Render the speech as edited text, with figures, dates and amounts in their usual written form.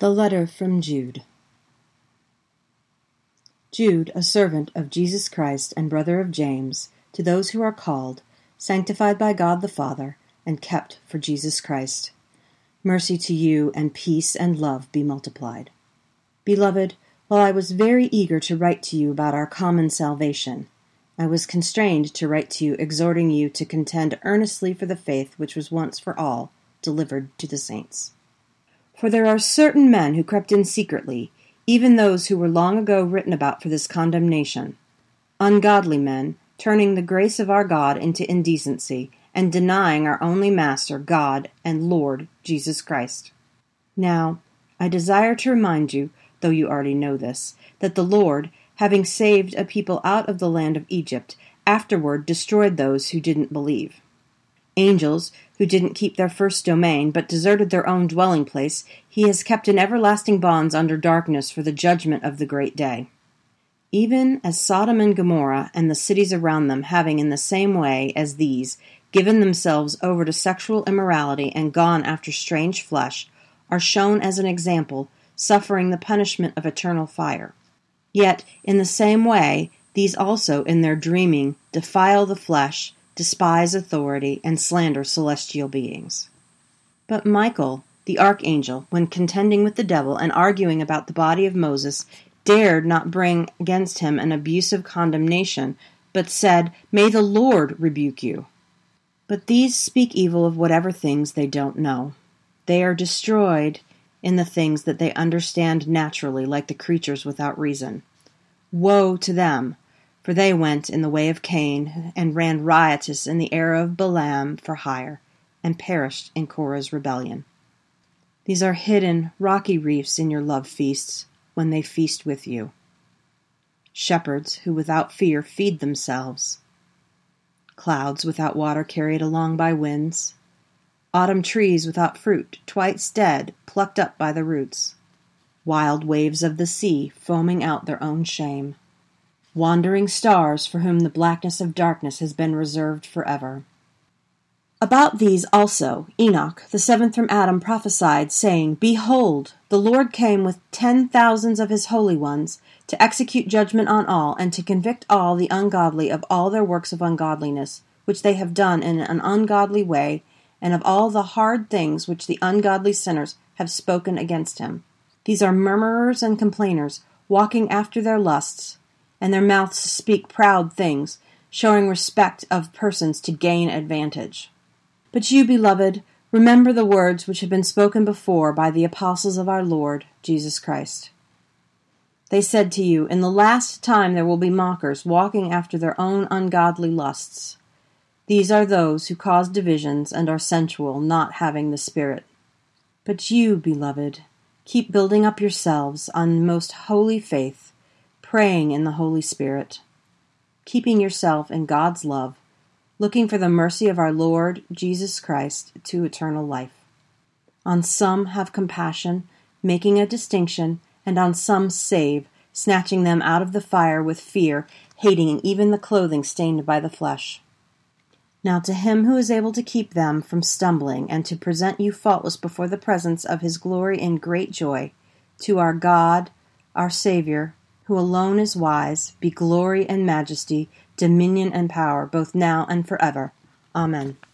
The letter from Jude. Jude, a servant of Jesus Christ and brother of James, to those who are called, sanctified by God the Father, and kept for Jesus Christ. Mercy to you, and peace and love be multiplied. Beloved, while I was very eager to write to you about our common salvation, I was constrained to write to you, exhorting you to contend earnestly for the faith which was once for all delivered to the saints. For there are certain men who crept in secretly, even those who were long ago written about for this condemnation, ungodly men, turning the grace of our God into indecency, and denying our only Master, God, and Lord, Jesus Christ. Now, I desire to remind you, though you already know this, that the Lord, having saved a people out of the land of Egypt, afterward destroyed those who didn't believe. Angels, who didn't keep their first domain, but deserted their own dwelling place, he has kept in everlasting bonds under darkness for the judgment of the great day. Even as Sodom and Gomorrah and the cities around them, having in the same way as these given themselves over to sexual immorality and gone after strange flesh, are shown as an example, suffering the punishment of eternal fire. Yet, in the same way, these also, in their dreaming, defile the flesh, despise authority, and slander celestial beings. But Michael, the archangel, when contending with the devil and arguing about the body of Moses, dared not bring against him an abusive condemnation, but said, "May the Lord rebuke you." But these speak evil of whatever things they don't know. They are destroyed in the things that they understand naturally, like the creatures without reason. Woe to them! For they went in the way of Cain, and ran riotous in the error of Balaam for hire, and perished in Korah's rebellion. These are hidden, rocky reefs in your love feasts, when they feast with you. Shepherds who without fear feed themselves. Clouds without water carried along by winds. Autumn trees without fruit, twice dead, plucked up by the roots. Wild waves of the sea, foaming out their own shame. Wandering stars for whom the blackness of darkness has been reserved forever. About these also Enoch, the seventh from Adam, prophesied, saying, "Behold, the Lord came with 10,000s of his holy ones, to execute judgment on all, and to convict all the ungodly of all their works of ungodliness, which they have done in an ungodly way, and of all the hard things which the ungodly sinners have spoken against him. These are murmurers and complainers, walking after their lusts, and their mouths speak proud things, showing respect of persons to gain advantage. But you, beloved, remember the words which have been spoken before by the apostles of our Lord Jesus Christ. They said to you, in the last time there will be mockers, walking after their own ungodly lusts. These are those who cause divisions and are sensual, not having the Spirit. But you, beloved, keep building up yourselves on most holy faith, praying in the Holy Spirit, keeping yourself in God's love, looking for the mercy of our Lord Jesus Christ to eternal life. On some have compassion, making a distinction, and on some save, snatching them out of the fire with fear, hating even the clothing stained by the flesh. Now to him who is able to keep them from stumbling, and to present you faultless before the presence of his glory in great joy, to our God, our Savior, who alone is wise, be glory and majesty, dominion and power, both now and forever. Amen.